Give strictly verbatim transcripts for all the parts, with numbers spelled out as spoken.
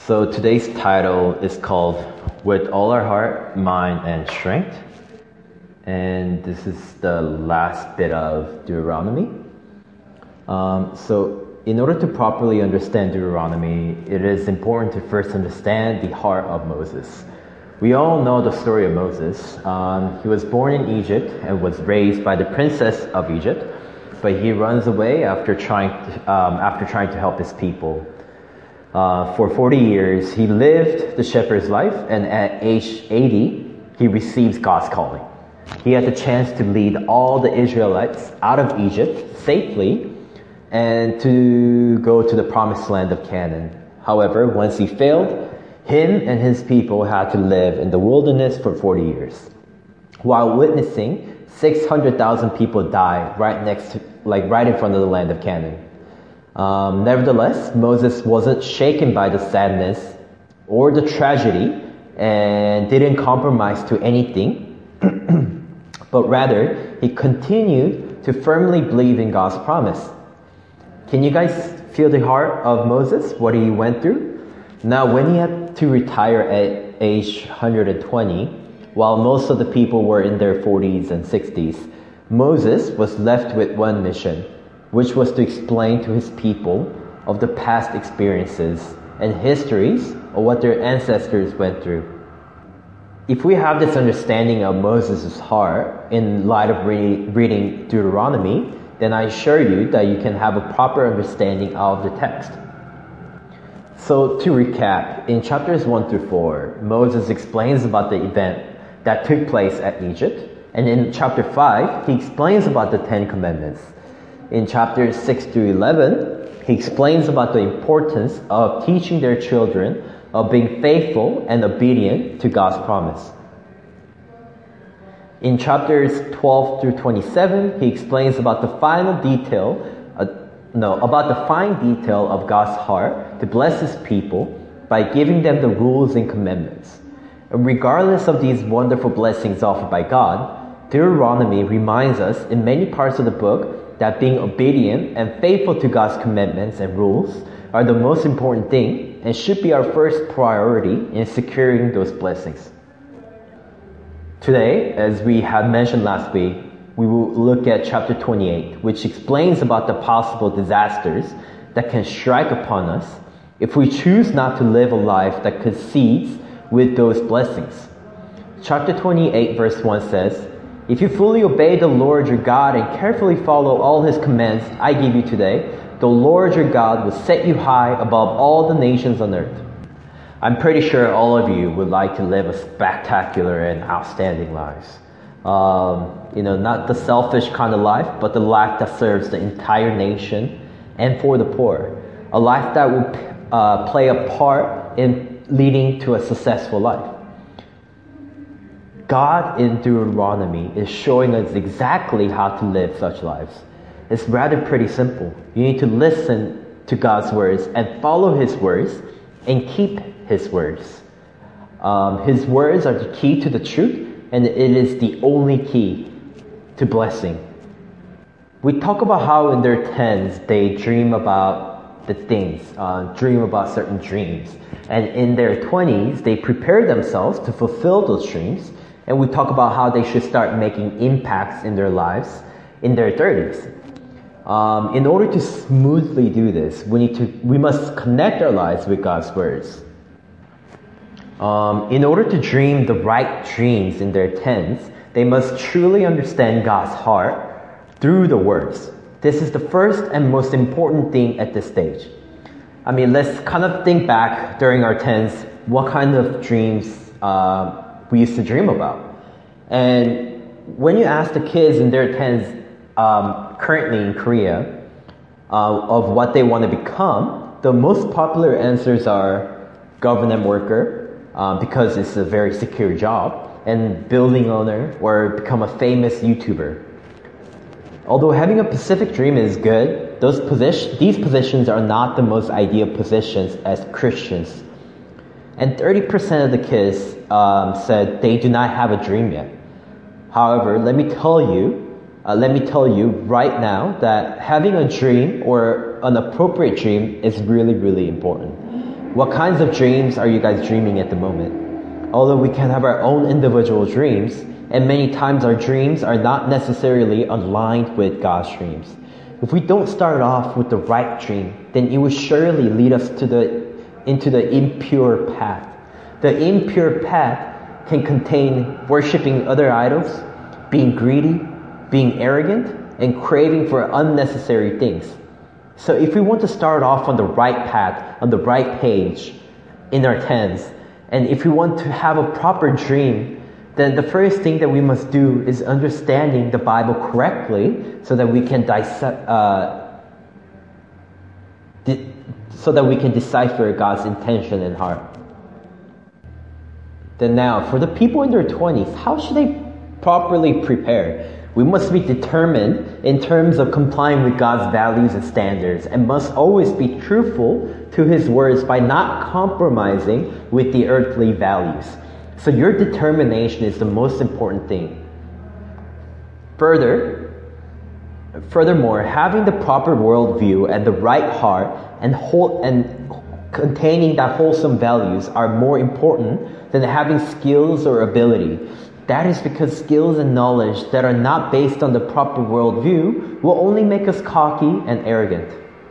So today's title is called With All Our Heart, Mind, and Strength. And this is the last bit of Deuteronomy. Um, so in order to properly understand Deuteronomy, it is important to first understand the heart of Moses. We all know the story of Moses. Um, he was born in Egypt and was raised by the princess of Egypt, but he runs away after trying to, um, after trying to help his people. Uh, for forty years, he lived the shepherd's life, and at age eighty, he receives God's calling. He had the chance to lead all the Israelites out of Egypt safely and to go to the promised land of Canaan. However, once he failed, him and his people had to live in the wilderness for forty years, while witnessing six hundred thousand people die right next to, like right in front of the land of Canaan. Um, nevertheless, Moses wasn't shaken by the sadness or the tragedy and didn't compromise to anything, but rather he continued to firmly believe in God's promise. Can you guys feel the heart of Moses, what he went through? Now, when he had to retire at age one hundred twenty, while most of the people were in their forties and sixties, Moses was left with one mission, which was to explain to his people of the past experiences and histories of what their ancestors went through. If we have this understanding of Moses' heart in light of re- reading Deuteronomy, then I assure you that you can have a proper understanding of the text. So to recap, in chapters one through four, Moses explains about the event that took place at Egypt, and in chapter five, he explains about the Ten Commandments. In chapters six through eleven, he explains about the importance of teaching their children of being faithful and obedient to God's promise. In chapters twelve through twenty-seven, he explains about the final detail, uh, no, about the fine detail of God's heart to bless his people by giving them the rules and commandments. And regardless of these wonderful blessings offered by God, Deuteronomy reminds us in many parts of the book that being obedient and faithful to God's commandments and rules are the most important thing and should be our first priority in securing those blessings. Today, as we had mentioned last week, we will look at chapter twenty-eight, which explains about the possible disasters that can strike upon us if we choose not to live a life that concedes with those blessings. Chapter twenty-eight verse one says, "If you fully obey the Lord your God and carefully follow all his commands I give you today, the Lord your God will set you high above all the nations on earth." I'm pretty sure all of you would like to live a spectacular and outstanding lives. Um, you know, not the selfish kind of life, but the life that serves the entire nation and for the poor. A life that will uh, play a part in leading to a successful life. God in Deuteronomy is showing us exactly how to live such lives. It's rather pretty simple. You need to listen to God's words and follow his words and keep his words. Um, his words are the key to the truth, and it is the only key to blessing. We talk about how in their tens they dream about the things, uh, dream about certain dreams. And in their twenties, they prepare themselves to fulfill those dreams. And we talk about how they should start making impacts in their lives in their thirties. Um, in order to smoothly do this, we need to we must connect our lives with God's words. Um, in order to dream the right dreams in their tens, they must truly understand God's heart through the words. This is the first and most important thing at this stage. I mean, let's kind of think back during our tens, what kind of dreams uh, we used to dream about. And when you ask the kids in their tens, um, currently in Korea, uh, of what they want to become, the most popular answers are government worker, uh, because it's a very secure job, and building owner, or become a famous YouTuber. Although having a specific dream is good, those position, these positions are not the most ideal positions as Christians. And thirty percent of the kids um, said they do not have a dream yet. However, let me tell you, uh, let me tell you right now that having a dream or an appropriate dream is really, really important. What kinds of dreams are you guys dreaming at the moment? Although we can have our own individual dreams, and many times our dreams are not necessarily aligned with God's dreams. If we don't start off with the right dream, then it will surely lead us to the into the impure path. The impure path can contain worshiping other idols, being greedy, being arrogant, and craving for unnecessary things. So if we want to start off on the right path, on the right page, in our tens, and if we want to have a proper dream, then the first thing that we must do is understanding the Bible correctly so that we can dissect, uh, di- so that we can decipher God's intention and heart. Then now, for the people in their twenties, how should they properly prepare? We must be determined in terms of complying with God's values and standards, and must always be truthful to His words by not compromising with the earthly values. So your determination is the most important thing. Further, furthermore, having the proper worldview and the right heart and whole and containing that wholesome values are more important than having skills or ability. That is because skills and knowledge that are not based on the proper worldview will only make us cocky and arrogant.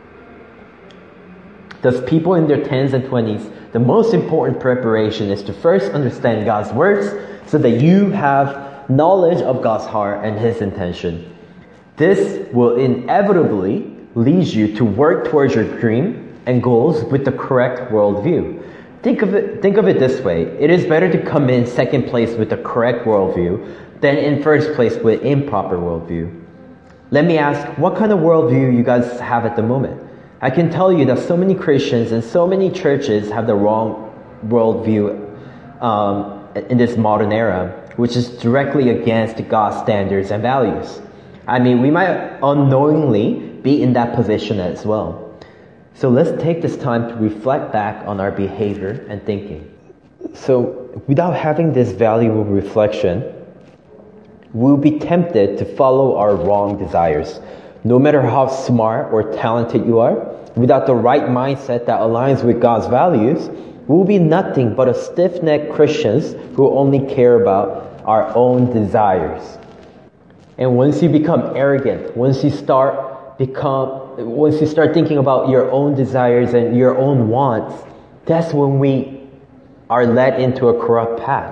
Thus, people in their tens and twenties, the most important preparation is to first understand God's words so that you have knowledge of God's heart and His intention. This will inevitably lead you to work towards your dream and goals with the correct worldview. Think of it, think of it this way. It is better to come in second place with the correct worldview than in first place with improper worldview. Let me ask, what kind of worldview you guys have at the moment? I can tell you that so many Christians and so many churches have the wrong worldview um, in this modern era, which is directly against God's standards and values. I mean, we might unknowingly be in that position as well. So let's take this time to reflect back on our behavior and thinking. So without having this valuable reflection, we'll be tempted to follow our wrong desires. No matter how smart or talented you are, without the right mindset that aligns with God's values, we'll be nothing but a stiff-necked Christians who only care about our own desires. And once you become arrogant, once you start become Once you start thinking about your own desires and your own wants, that's when we are led into a corrupt path.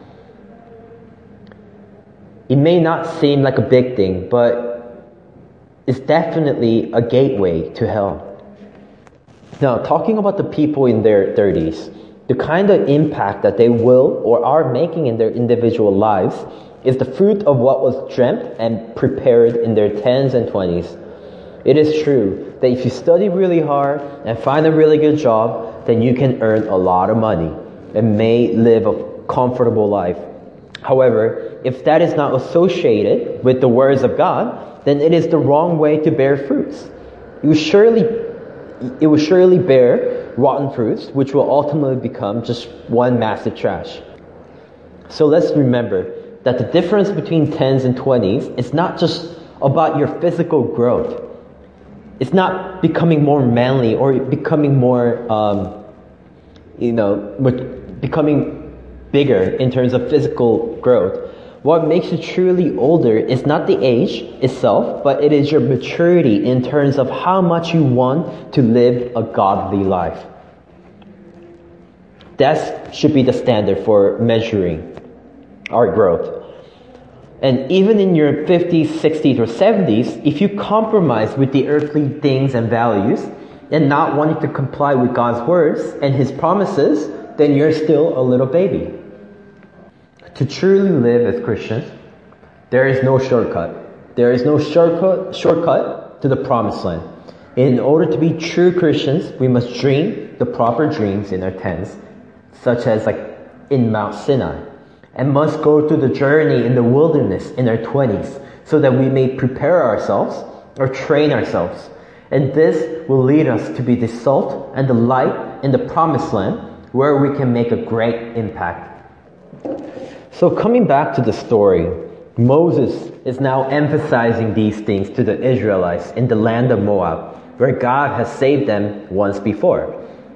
It may not seem like a big thing, but it's definitely a gateway to hell. Now, talking about the people in their thirties, the kind of impact that they will or are making in their individual lives is the fruit of what was dreamt and prepared in their tens and twenties. It is true that if you study really hard and find a really good job, then you can earn a lot of money and may live a comfortable life. However, if that is not associated with the words of God, then it is the wrong way to bear fruits. You surely, it will surely bear rotten fruits, which will ultimately become just one massive trash. So let's remember that the difference between tens and twenties is not just about your physical growth. It's not becoming more manly or becoming more, um, you know, becoming bigger in terms of physical growth. What makes you truly older is not the age itself, but it is your maturity in terms of how much you want to live a godly life. That should be the standard for measuring our growth. And even in your fifties, sixties, or seventies, if you compromise with the earthly things and values and not wanting to comply with God's words and His promises, then you're still a little baby. To truly live as Christians, there is no shortcut. There is no shortcut, shortcut to the promised land. In order to be true Christians, we must dream the proper dreams in our tens, such as like in Mount Sinai, and must go through the journey in the wilderness in our twenties so that we may prepare ourselves or train ourselves. And this will lead us to be the salt and the light in the promised land where we can make a great impact. So coming back to the story, Moses is now emphasizing these things to the Israelites in the land of Moab, where God has saved them once before.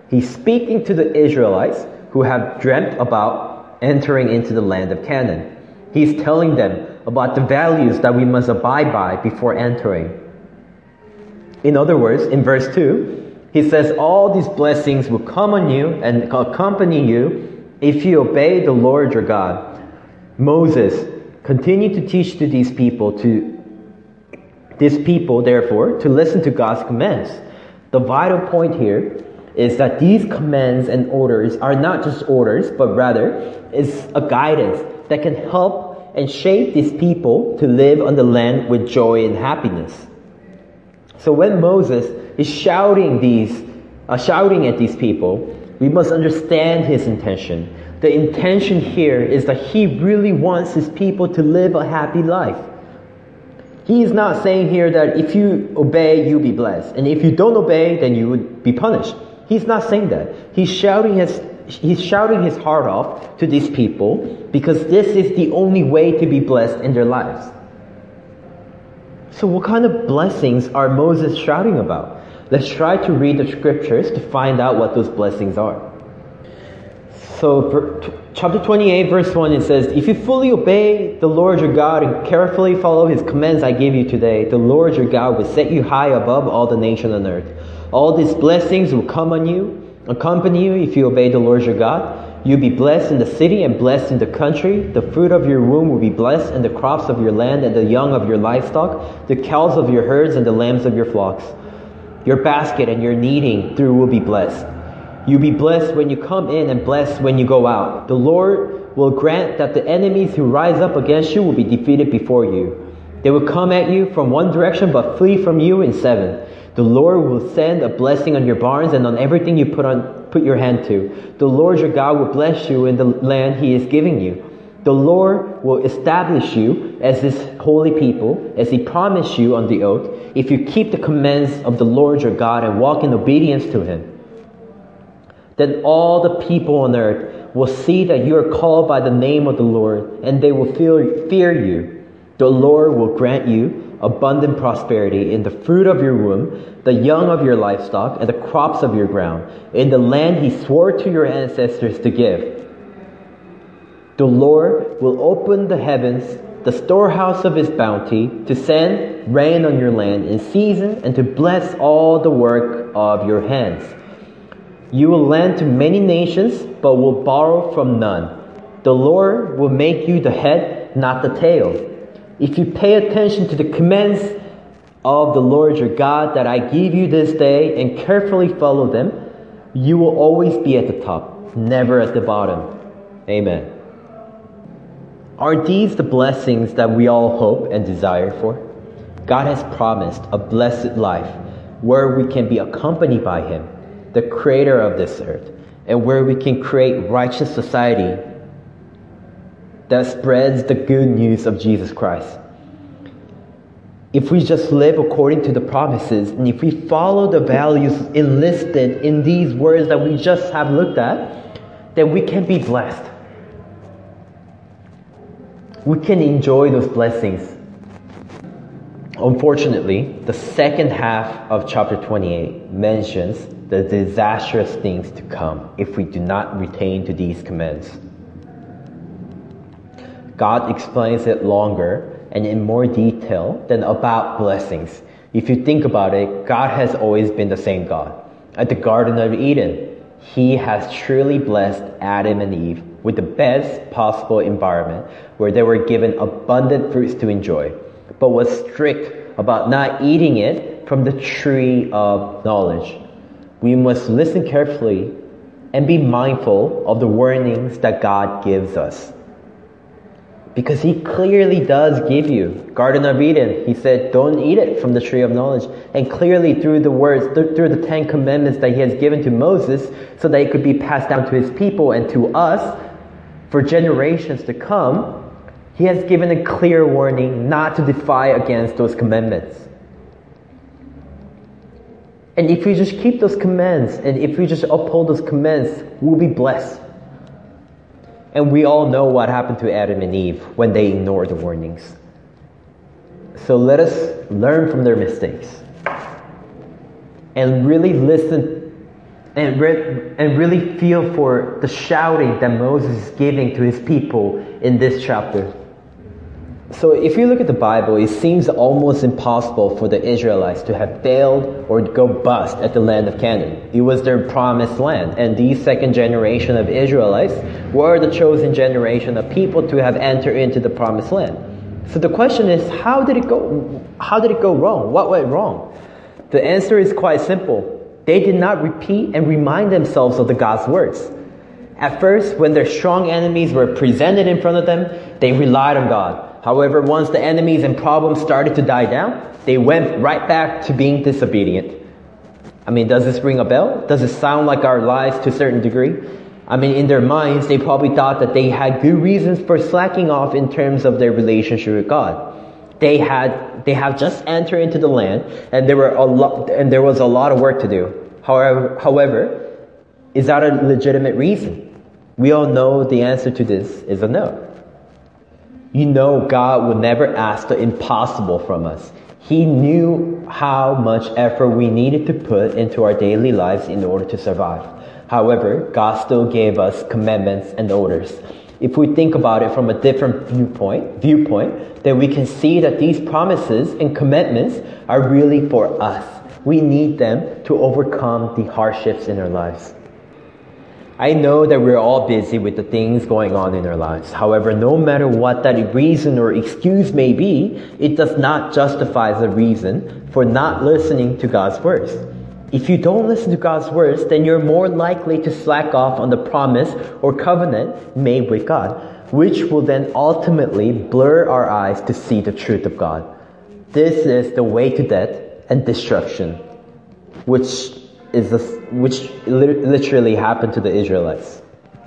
He's speaking to the Israelites who have dreamt about entering into the land of Canaan. He's telling them about the values that we must abide by before entering. In other words, in verse two, he says, all these blessings will come on you and accompany you if you obey the Lord your God. Moses continued to teach to these people, to these people, therefore, to listen to God's commands. The vital point here is that these commands and orders are not just orders, but rather is a guidance that can help and shape these people to live on the land with joy and happiness. So when Moses is shouting these, uh, shouting at these people, we must understand his intention. The intention here is that he really wants his people to live a happy life. He is not saying here that if you obey, you'll be blessed, and if you don't obey, then you would be punished. He's not saying that. He's shouting his he's shouting his heart off to these people because this is the only way to be blessed in their lives. So what kind of blessings are Moses shouting about? Let's try to read the scriptures to find out what those blessings are. So chapter twenty-eight verse one, it says, if you fully obey the Lord your God and carefully follow his commands I give you today, the Lord your God will set you high above all the nations on earth. All these blessings will come on you, accompany you if you obey the Lord your God. You'll be blessed in the city and blessed in the country. The fruit of your womb will be blessed, and the crops of your land and the young of your livestock, the cows of your herds and the lambs of your flocks. Your basket and your kneading through will be blessed. You'll be blessed when you come in and blessed when you go out. The Lord will grant that the enemies who rise up against you will be defeated before you. They will come at you from one direction but flee from you in seven. The Lord will send a blessing on your barns and on everything you put on put your hand to. The Lord your God will bless you in the land he is giving you. The Lord will establish you as his holy people, as he promised you on the oath, if you keep the commands of the Lord your God and walk in obedience to him. Then all the people on earth will see that you are called by the name of the Lord, and they will fear, fear you. The Lord will grant you abundant prosperity in the fruit of your womb, the young of your livestock, and the crops of your ground, in the land he swore to your ancestors to give. The Lord will open the heavens, the storehouse of his bounty, to send rain on your land in season and to bless all the work of your hands. You will lend to many nations, but will borrow from none. The Lord will make you the head, not the tail. If you pay attention to the commands of the Lord your God that I give you this day and carefully follow them, you will always be at the top, never at the bottom. Amen. Are these the blessings that we all hope and desire for? God has promised a blessed life where we can be accompanied by him, the creator of this earth, and where we can create righteous society that spreads the good news of Jesus Christ. If we just live according to the promises, and if we follow the values enlisted in these words that we just have looked at, then we can be blessed. We can enjoy those blessings. Unfortunately, the second half of chapter twenty-eight mentions the disastrous things to come if we do not retain to these commands. God explains it longer and in more detail than about blessings. If you think about it, God has always been the same God. At the Garden of Eden, he has truly blessed Adam and Eve with the best possible environment where they were given abundant fruits to enjoy, but was strict about not eating it from the tree of knowledge. We must listen carefully and be mindful of the warnings that God gives us. Because he clearly does give you. Garden of Eden, he said, don't eat it from the tree of knowledge. And clearly through the words, th- through the Ten Commandments that he has given to Moses, so that it could be passed down to his people and to us for generations to come, he has given a clear warning not to defy against those commandments. And if we just keep those commands, and if we just uphold those commands, we'll be blessed. And we all know what happened to Adam and Eve when they ignored the warnings. So let us learn from their mistakes and really listen and, re- and really feel for the shouting that Moses is giving to his people in this chapter. So if you look at the Bible, it seems almost impossible for the Israelites to have failed or go bust at the land of Canaan. It was their promised land, and these second generation of Israelites were the chosen generation of people to have entered into the promised land. So the question is, how did it go? How did it go wrong? What went wrong? The answer is quite simple. They did not repeat and remind themselves of the God's words. At first, when their strong enemies were presented in front of them, they relied on God. However, once the enemies and problems started to die down, they went right back to being disobedient. I mean, does this ring a bell? Does it sound like our lives to a certain degree? I mean, in their minds, they probably thought that they had good reasons for slacking off in terms of their relationship with God. They had, they have just entered into the land, and there were a lot, and there was a lot of work to do. However, however, is that a legitimate reason? We all know the answer to this is a no. You know, God would never ask the impossible from us. He knew how much effort we needed to put into our daily lives in order to survive. However, God still gave us commandments and orders. If we think about it from a different viewpoint, viewpoint, then we can see that these promises and commitments are really for us. We need them to overcome the hardships in our lives. I know that we're all busy with the things going on in our lives. However, no matter what that reason or excuse may be, it does not justify the reason for not listening to God's words. If you don't listen to God's words, then you're more likely to slack off on the promise or covenant made with God, which will then ultimately blur our eyes to see the truth of God. This is the way to death and destruction, which is the, which literally happened to the Israelites.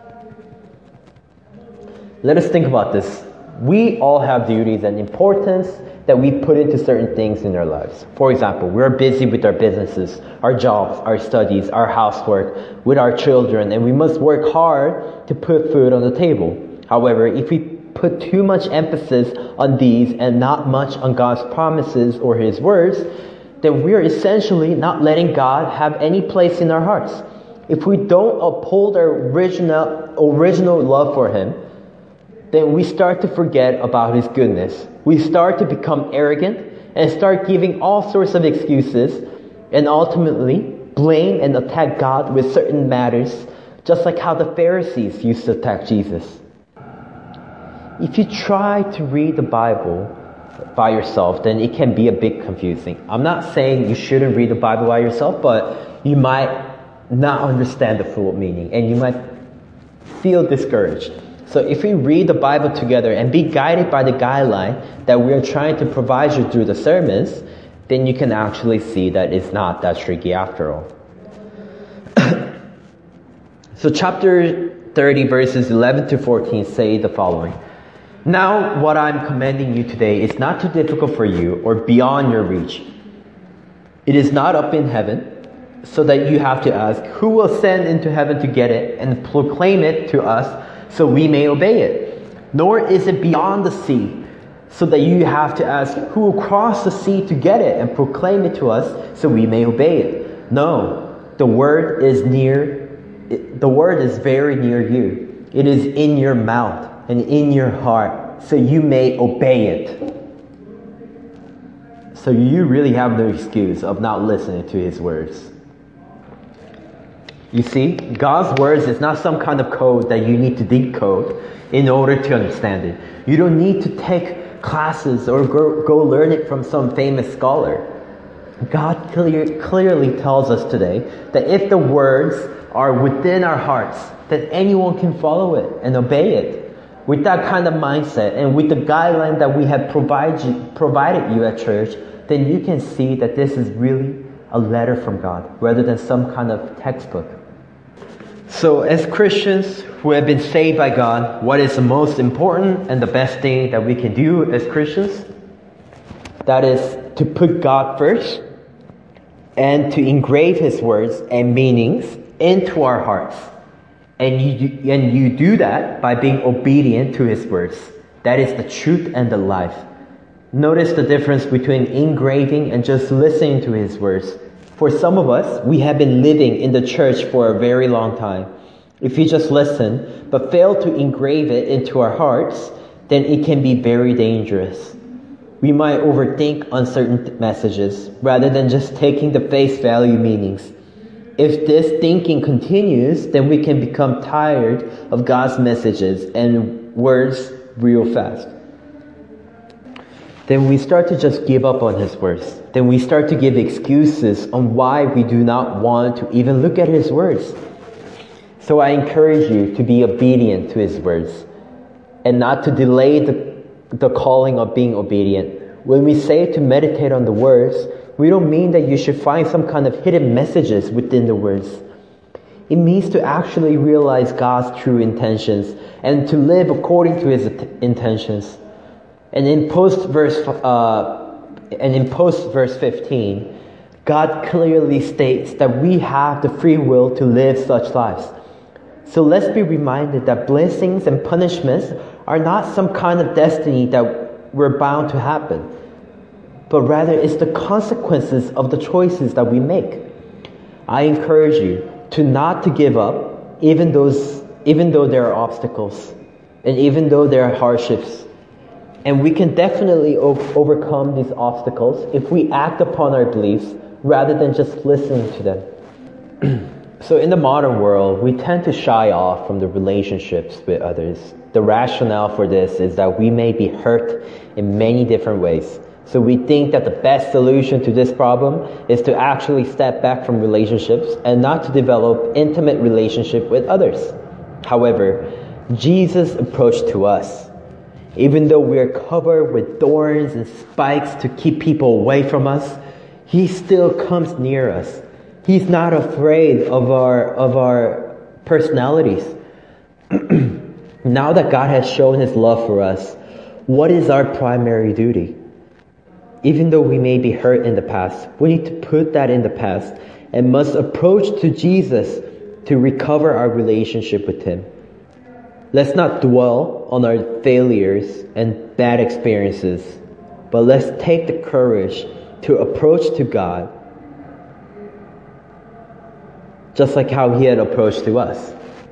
Let us think about this. We all have duties and importance that we put into certain things in our lives. For example, we're busy with our businesses, our jobs, our studies, our housework, with our children, and we must work hard to put food on the table. However, if we put too much emphasis on these and not much on God's promises or His words, then we are essentially not letting God have any place in our hearts. If we don't uphold our original, original love for Him, then we start to forget about His goodness. We start to become arrogant and start giving all sorts of excuses and ultimately blame and attack God with certain matters, just like how the Pharisees used to attack Jesus. If you try to read the Bible by yourself, then it can be a bit confusing. I'm not saying you shouldn't read the Bible by yourself, but you might not understand the full meaning and you might feel discouraged. So if we read the Bible together and be guided by the guideline that we are trying to provide you through the sermons, then you can actually see that it's not that tricky after all. So chapter thirty verses eleven to fourteen say the following. Now what I'm commanding you today is not too difficult for you or beyond your reach. It is not up in heaven, so that you have to ask, who will ascend into heaven to get it and proclaim it to us so we may obey it? Nor is it beyond the sea, so that you have to ask, who will cross the sea to get it and proclaim it to us so we may obey it? No, the word is near, the word is very near you. It is in your mouth and in your heart, so you may obey it. So you really have no excuse of not listening to His words. You see, God's words is not some kind of code that you need to decode in order to understand it. You don't need to take classes or go, go learn it from some famous scholar. God clear, clearly tells us today that if the words are within our hearts, that anyone can follow it and obey it. With that kind of mindset and with the guideline that we have provide you, provided you at church, then you can see that this is really a letter from God rather than some kind of textbook. So as Christians who have been saved by God, what is the most important and the best thing that we can do as Christians? That is to put God first and to engrave His words and meanings into our hearts. And you, and you do that by being obedient to His words. That is the truth and the life. Notice the difference between engraving and just listening to His words. For some of us, we have been living in the church for a very long time. If you just listen, but fail to engrave it into our hearts, then it can be very dangerous. We might overthink uncertain messages rather than just taking the face value meanings. If this thinking continues, then we can become tired of God's messages and words real fast. Then we start to just give up on His words. Then we start to give excuses on why we do not want to even look at His words. So I encourage you to be obedient to His words and not to delay the, the calling of being obedient. When we say to meditate on the words, we don't mean that you should find some kind of hidden messages within the words. It means to actually realize God's true intentions and to live according to His intentions. And in post verse uh, and in post verse fifteen, God clearly states that we have the free will to live such lives. So let's be reminded that blessings and punishments are not some kind of destiny that we're bound to happen, but rather it's the consequences of the choices that we make. I encourage you to not to give up, even those, even though there are obstacles, and even though there are hardships. And we can definitely o- overcome these obstacles if we act upon our beliefs rather than just listening to them. So in the modern world, we tend to shy off from the relationships with others. The rationale for this is that we may be hurt in many different ways. So we think that the best solution to this problem is to actually step back from relationships and not to develop intimate relationship with others. However, Jesus' approach to us, even though we are covered with thorns and spikes to keep people away from us, He still comes near us. He's not afraid of our of our personalities. Now that God has shown His love for us, what is our primary duty? Even though we may be hurt in the past, we need to put that in the past and must approach to Jesus to recover our relationship with Him. Let's not dwell on our failures and bad experiences, but let's take the courage to approach to God just like how He had approached to us.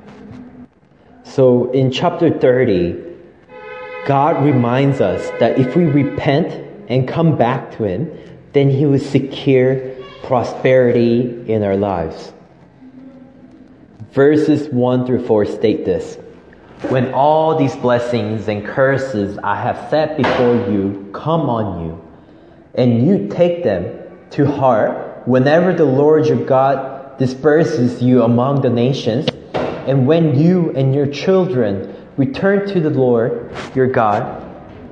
So in chapter thirty, God reminds us that if we repent and come back to Him, then He will secure prosperity in our lives. Verses one through four state this: when all these blessings and curses I have set before you come on you, and you take them to heart whenever the Lord your God disperses you among the nations, and when you and your children return to the Lord your God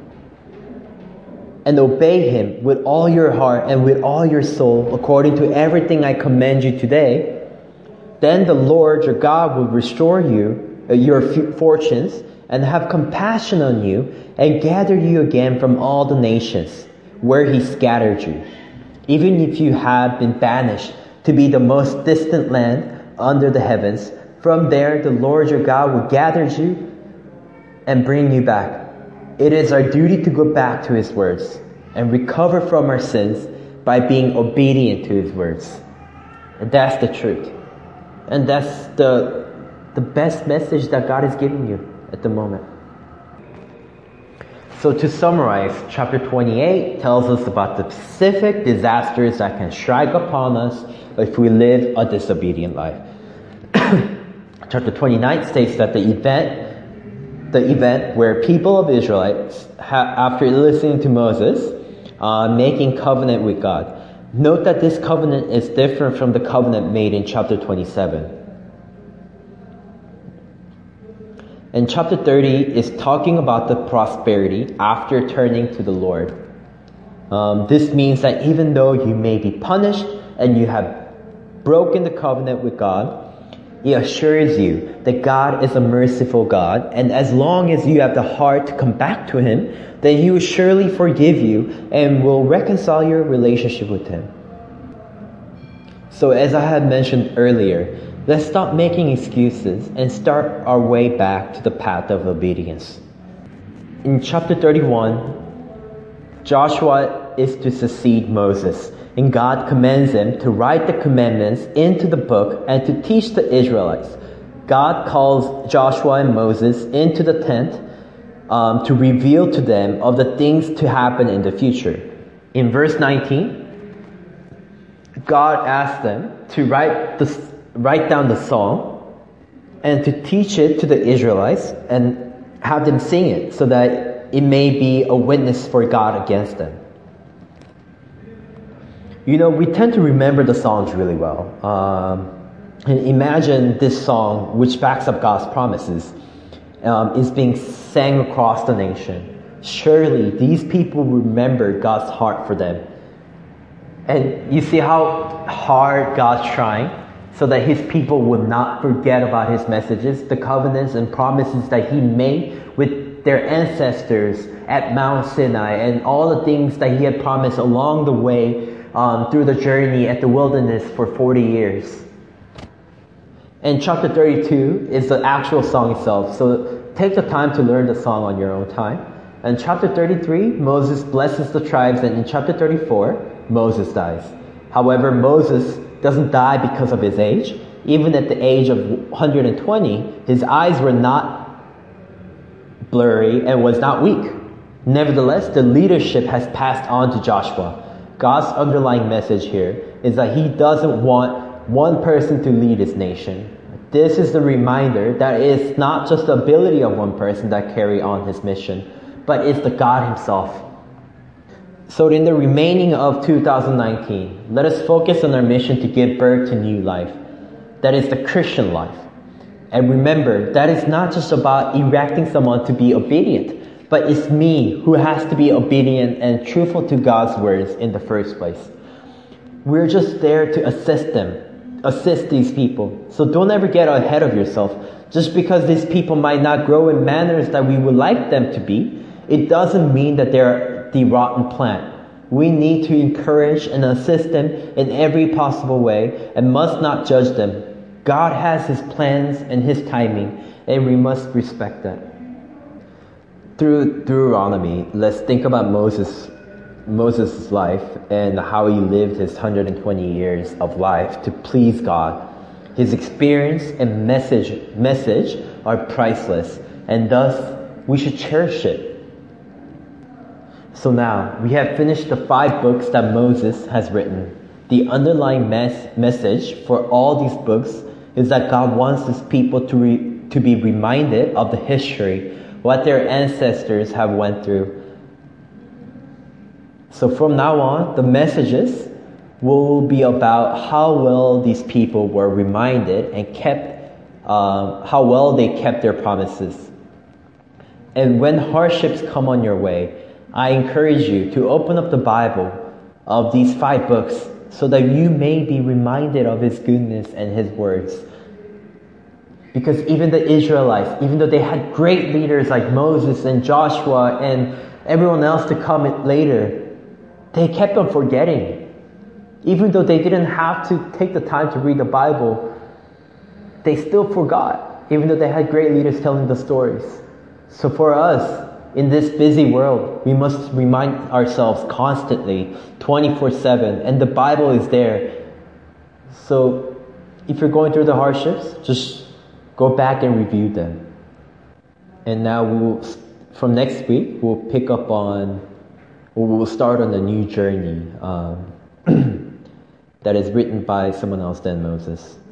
and obey Him with all your heart and with all your soul according to everything I command you today, then the Lord your God will restore you uh, your f- fortunes and have compassion on you and gather you again from all the nations where He scattered you, even if you have been banished to be the most distant land under the heavens. From there the Lord your God will gather you and bring you back. It is our duty to go back to His words and recover from our sins by being obedient to His words. And that's the truth. And that's the the best message that God is giving you at the moment. So to summarize, chapter twenty-eight tells us about the specific disasters that can strike upon us if we live a disobedient life. Chapter twenty-nine states that the event, the event where people of Israelites, ha- after listening to Moses, uh, making covenant with God. Note that this covenant is different from the covenant made in chapter twenty-seven. And chapter thirty is talking about the prosperity after turning to the Lord. Um, this means that even though you may be punished and you have broken the covenant with God, He assures you that God is a merciful God, and as long as you have the heart to come back to Him, then He will surely forgive you and will reconcile your relationship with Him. So as I had mentioned earlier, let's stop making excuses and start our way back to the path of obedience. In chapter thirty-one, Joshua is to succeed Moses And God commands them to write the commandments into the book and to teach the Israelites. God calls Joshua and Moses into the tent um, to reveal to them of the things to happen in the future. In verse nineteen, God asked them to write the, write down the song and to teach it to the Israelites and have them sing it so that it may be a witness for God against them. You know, we tend to remember the songs really well. Um, and imagine this song, which backs up God's promises, um, is being sang across the nation. Surely these people remember God's heart for them. And you see how hard God's trying so that His people will not forget about His messages, the covenants and promises that He made with their ancestors at Mount Sinai, and all the things that He had promised along the way Um, through the journey at the wilderness for forty years. And chapter thirty-two is the actual song itself, so take the time to learn the song on your own time. And chapter thirty-three, Moses blesses the tribes, and in chapter thirty-four, Moses dies. However, Moses doesn't die because of his age. Even at the age of one hundred twenty, his eyes were not blurry and was not weak. Nevertheless, the leadership has passed on to Joshua. God's underlying message here is that He doesn't want one person to lead His nation. This is the reminder that it's not just the ability of one person that carry on His mission, but it's the God Himself. So in the remaining of two thousand nineteen, let us focus on our mission to give birth to new life. That is the Christian life. And remember, that is not just about erecting someone to be obedient, but it's me who has to be obedient and truthful to God's words in the first place. We're just there to assist them, assist these people. So don't ever get ahead of yourself. Just because these people might not grow in manners that we would like them to be, it doesn't mean that they're the rotten plant. We need to encourage and assist them in every possible way and must not judge them. God has His plans and His timing, and we must respect that. Through Deuteronomy, let's think about Moses, Moses' life and how he lived his one hundred twenty years of life to please God. His experience and message, message are priceless, and thus we should cherish it. So now, we have finished the five books that Moses has written. The underlying mes- message for all these books is that God wants His people to, re- to be reminded of the history, what their ancestors have went through. So from now on, the messages will be about how well these people were reminded and kept, um, how well they kept their promises. And when hardships come on your way, I encourage you to open up the Bible of these five books so that you may be reminded of His goodness and His words. Because even the Israelites, even though they had great leaders like Moses and Joshua and everyone else to come later, they kept on forgetting. Even though they didn't have to take the time to read the Bible, they still forgot, even though they had great leaders telling the stories. So for us, in this busy world, we must remind ourselves constantly, twenty-four seven, and the Bible is there. So if you're going through the hardships, just go back and review them. And now we will, from next week, we'll pick up on, or we'll start on a new journey um, that is written by someone else than Moses.